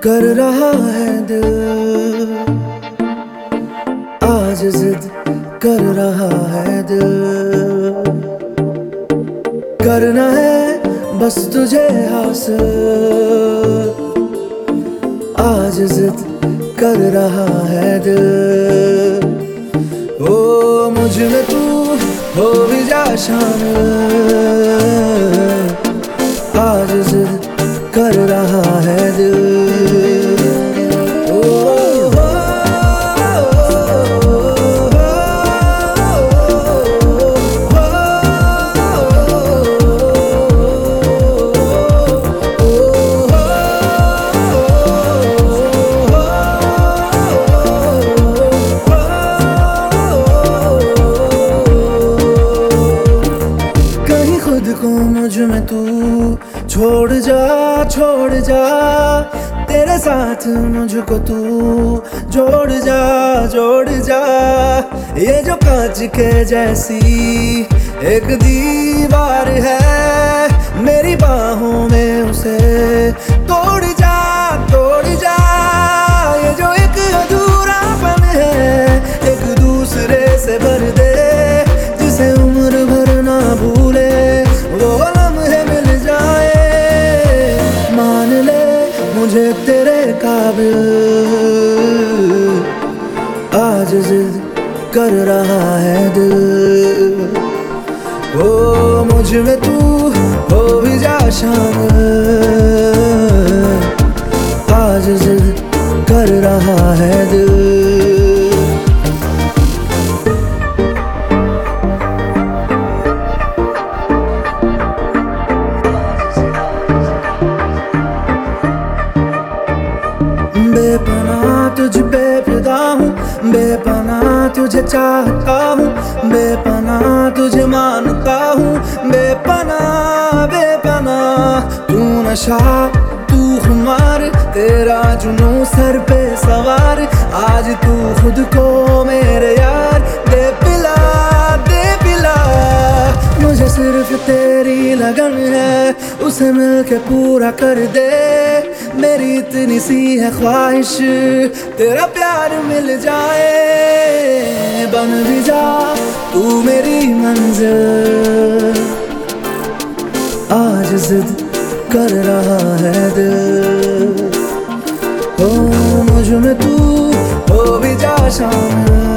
कर रहा है दिल, आज जिद कर रहा है दिल। करना है बस तुझे हासिल, आज जिद कर रहा है दिल। ओ मुझ में तू हो भी जा शामिल, आज जिद कर रहा है दिल। मुझ में तू छोड़ जा तेरे साथ मुझको तू जोड़ जा। ये जो कांच के जैसी एक दीवार है, मेरी बाहों में उसे तोड़ जा। ये जो एक अधूरापन है, एक दूसरे से भर दे, जिसे उम्र भर ना भूले वो लम्हे मिल जाए। मान ले मुझे तेरे काबिल, आज जिद कर रहा है दिल। ओ मुझ में तू हो भी जा शामिल, आज जिद कर रहा है दिल। बेपनाह तुझ पे फिदा हूँ, बेपनाह तुझे चाहता हूँ, बेपनाह तुझे मानता हूँ। बेपनाह तू नशा तू खुमार, तेरा जुनून सर पे सवार। आज तू खुद को मेरे यार दे पिला, मुझे सिर्फ तेरी लगन है, उसे मिलके पूरा कर दे। मेरी इतनी सी है ख्वाहिश, तेरा प्यार मिल जाए। बन भी जा तू मेरी मंजिल, आज जिद कर रहा है दिल। हो मुझ में तू हो भी जा शामिल,